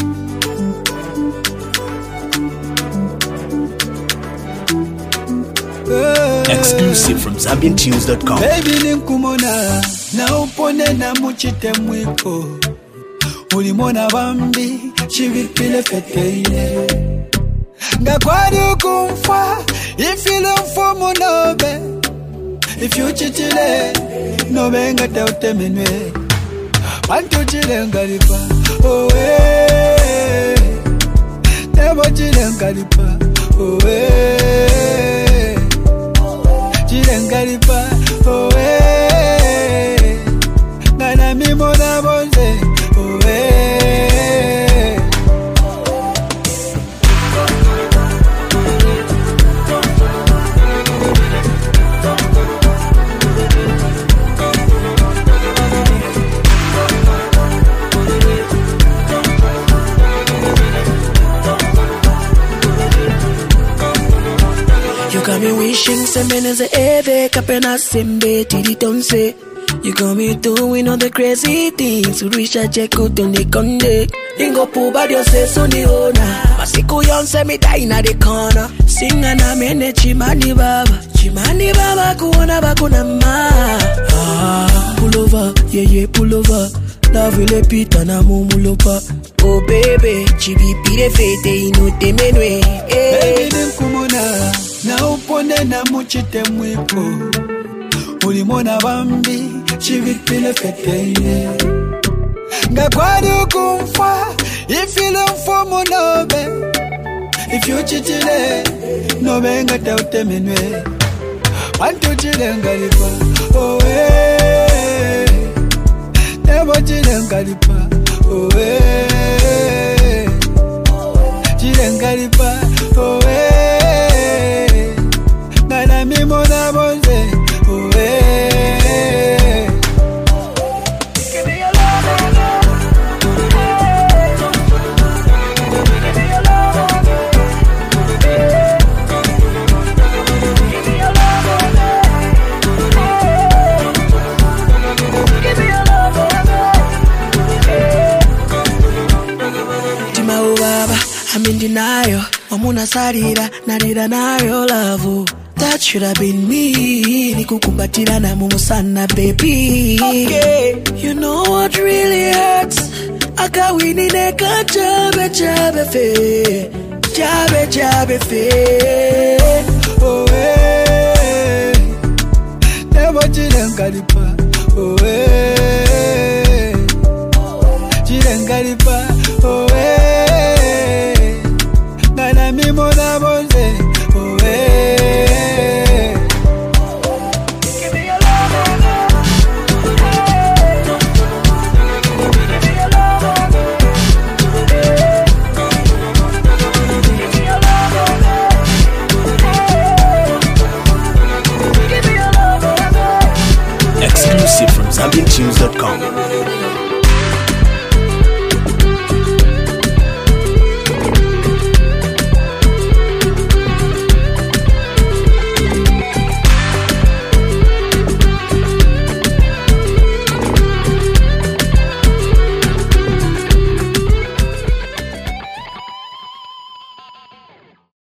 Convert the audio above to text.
Exclusive from ZambianTunes.com. Baby ninkumona na upone na muchite mwiko ulimona bambi chivipile feteine ngakwari kumfa ifile mfumu nobe ifyuchitile nobe ngata utemenwe bantu chile ngalipa owe nebo chile ngalipa owe chile ngalipa owe ngana mimona bonze owe. Got me wishing semeneze eve kapena sembe tiritonse. You got me doing all the crazy things. Urisha cheko tone konde. Ingo puba dio se soni ona. Masiku yonse mi die na the corner. Singa na mene chimani baba. Chimani baba kuona bakuna ma. Pull over, yeah pull over. Love ile pita na mumulopa. Oh baby, chibi pire fete inote menwe. Baby ninkumona na upone na muchite mwiko ulimona bambi chivipile feteine ngakwari kumfa ifile mfumu nobe ifyuchitile nobe ngata utemenwe bantu chile ngalipa owe nebo chile ngalipa owe chile ngalipa owe ngana mimona bonze owe. I'm in denial. Mamuna sarira, narira na your love. That should have been me. Nikukumbatira na mumusana, baby. Okay. You know what really hurts? Akawini neka jabe fe. Jabe fe. Oh eh. Nebo chilengalipa. Oh eh. Chilengalipa. Oh eh. Ngana mimona bonze. Oh eh. Give me your love. Give me your love. Give me your love. Exclusive from ZambianTunes.com.